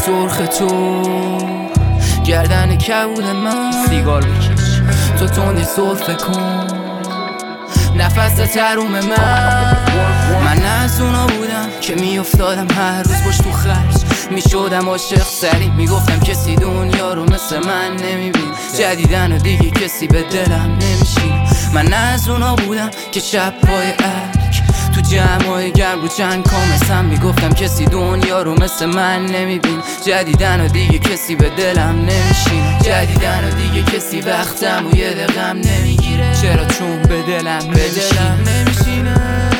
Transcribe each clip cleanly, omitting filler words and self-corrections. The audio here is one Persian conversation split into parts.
سرخ تو گردن کبود من سیگار بکش تو تندی زلفه کن نفس تروم من از اونا بودم که میافتادم هر روز باش تو خرج میشدم عاشق سری میگفتم کسی دنیا رو مثل من نمیبین جدیدن و دیگه کسی به دلم نمیشین من از اونا بودم که شب پای ارک تو جمعای گرم رو چند کامستم میگفتم کسی دنیا رو مثل من نمیبین جدیدن و دیگه کسی به دلم نمیشین جدیدن و دیگه کسی وقتم و یه دقیقم نمیگیره چرا چون به دلم نمیشینه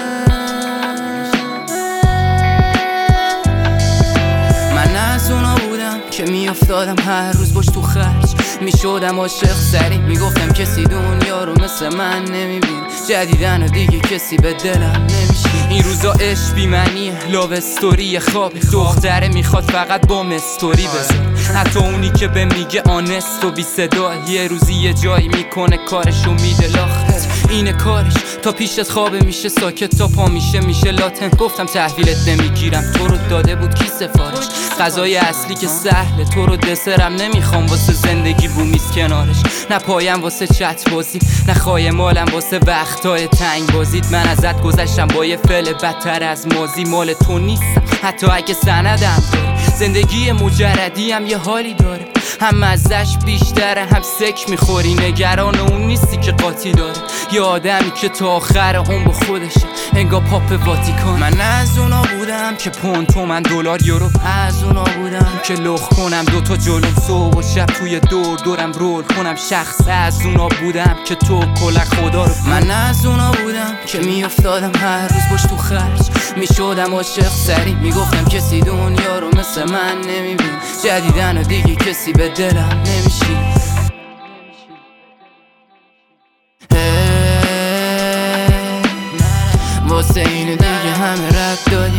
من از اونا بودم که میافتادم هر روز باش تو خرج میشدم عاشق سری میگفتم کسی دنیا رو مثل من نمیبین جدیدن و دیگه کسی به دلم نمیشین این روزا عشق بی‌معنیه لاو استوری خوابی دختره میخواد فقط با مستوری بزن حتی اونی که به میگه آنست و بی صدا یه روزی یه جایی میکنه کارشو میده لاخت اینه کارش تا پیشت خوابه میشه ساکت تا پا میشه لاتن گفتم تحویلت نمیگیرم تو رو داده بود کی سفارش غذای اصلی که سهله تو رو دسرم نمیخوام واسه زندگی بومیز کنارش نه پایم واسه چت بازی نه خواهی مالم واسه وقتای تنگ بازید من ازت گذشتم با یه فعل بدتر از ماضی مال تو نیستم حتی اگه سندم داری زندگی مجردی هم یه حالی داره هم مزش بیشتره هم سک میخوری نگران اون نیستی که قاطی داره یه آدمی که تا آخر اون با خودشه انگار پاپ واتیکان من از اونا بودم که پوند تومن دلار یورو از اونا بودم که لخ کنم دوتا جلوم صبح و شب توی دورم رول کنم شخص از اونا بودم که تو کلک خدا رو من از اونا بودم که میافتادم هر روز باش تو خرج میشدم عاشق سری میگفتم کسی دنیا رو مثل من نمیبین جدیدن و دیگه کسی به دلم نمیشین واسه اینه دیگه همه رد دادیم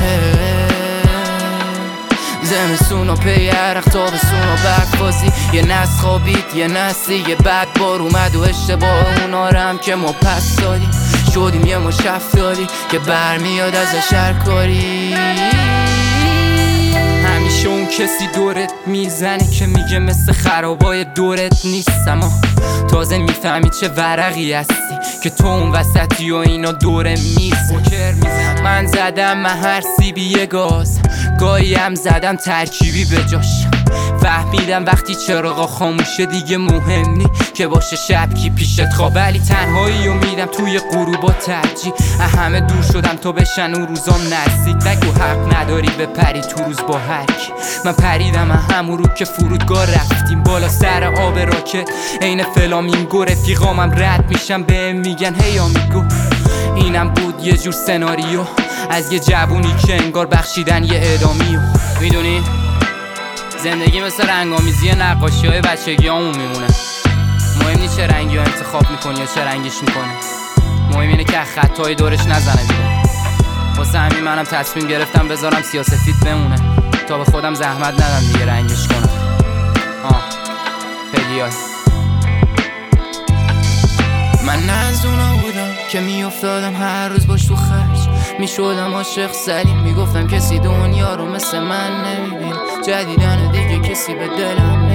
زمستون و پی عرق تابستون و برق بازی یه نسل خوابید یه نسلی یه بد بار اومد و اشتباه اونا رو هم که ما پس دادیم شدیم یه مشفتاری که برمیاد ازش هر کاری همیشه اون کسی دورت میزنه که میگه مثل خرابای دورت نیستم تازه میفهمی چه ورقی هستی که تو اون وسطی و اینا دوره من زدم هر سیبی یه گاز گاهی هم زدم ترکیبی به جاش فهمیدم وقتی چراغا خاموشه دیگه مهم نی که باشه شب کی پیشت خواب ولی تنهایی و میدم توی غروبا ترجیح همه دور شدم تا بشن اون روزام نزدیک نگو حق نداری بپری تو روز با هرکی من پریدم همون رو که فرودگاه رفتیم بالا سر آب راکت عین فلامینگو رفیقامم رد میشم بهم میگن هی آمیگو اینم بود یه جور سناریو از یه جوونی که انگار بخشیدن یه اعدامیو میدونی زندگی مثل رنگامیزی نقاشی های بچگی همون میمونه مهم نیست چه رنگی ها انتخاب میکنی یا چه رنگش میکنی مهم اینه که خطای دورش نزنه بیرون واسه همین منم تصمیم گرفتم بذارم سیاه‌سفید بمونه تا به خودم زحمت ندم دیگه رنگش کنم پدیای من از اونا بودم که میافتادم هر روز باش تو خرج میشدم عاشق سلیم میگفتم کسی دنیا رو مثل من نمیبین جدیدن دیگه کسی به دلم